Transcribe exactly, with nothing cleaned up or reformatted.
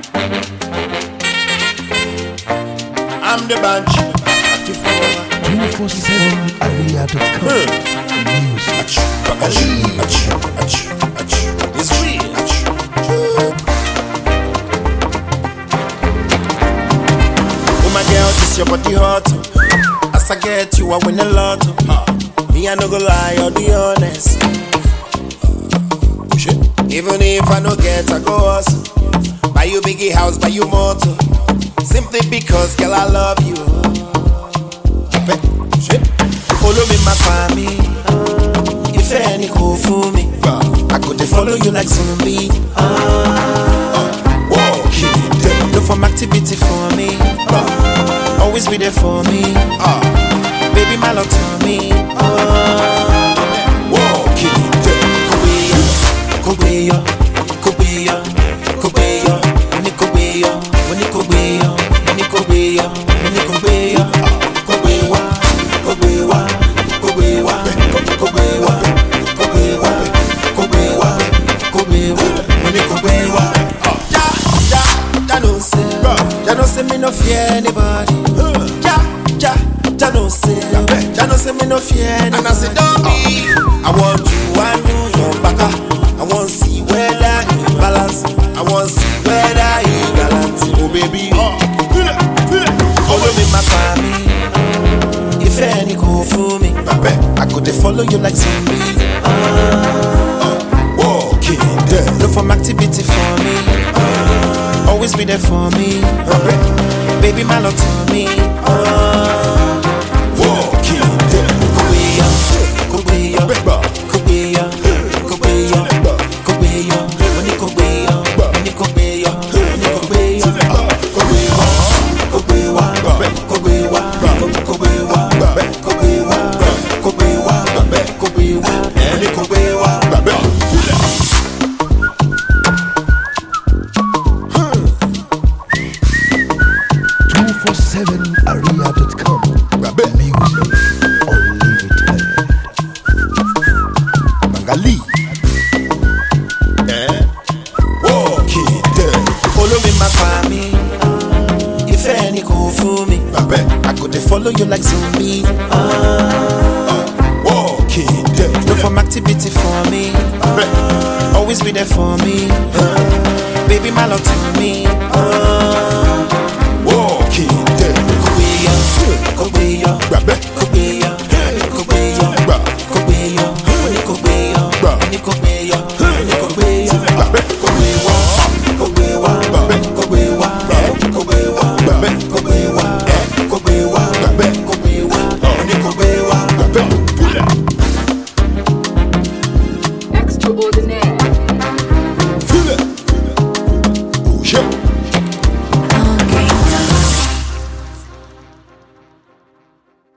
I'm the bunch. two forty-seven area dot com. Music. It's real. Oh my girl, this your body hot. As I get you, I win a lot. Me, I no go lie, I'll be honest. Even if I no get, I go hustle. Buy you biggie house, buy you motor. Simply because, girl, I love you. Follow me, my family. If any cool for me, I could follow you like zombie. Walking, look for activity for me. Always be there for me. Baby, my love to me. Walking, Kobeya, Kobeya, Kobeya, when it Kobeya, when it Kobeya, when it Kobeya, when it Kobeya, Kobewa, Kobewa, Kobewa, Kobewa, Kobewa, Kobewa, Kobewa, when it Kobewa. Ja, ja, ja no say, ja no say me no fear anybody. Ja, ja, ja no say, ja no say me no fear anybody. And I say don't be, I want to, I know your baka. I want to see whether you balance. I want to see whether you balance. Oh baby, oh, feel it, feel it. Follow me, my family. If any go for me, I could follow you like zombie. Walking there, look for activity for me. Always be there for me. Baby, my love to me. Walking there, Kobeya, Kobeya, Kobeya. two forty-seven area dot com. Music unlimited. Bangali. Eh? Walking there. Follow me, my family. If any go for me, I could follow you like zombie. Walking there. Look for activity for me. Always be there for me. Baby, my love to me.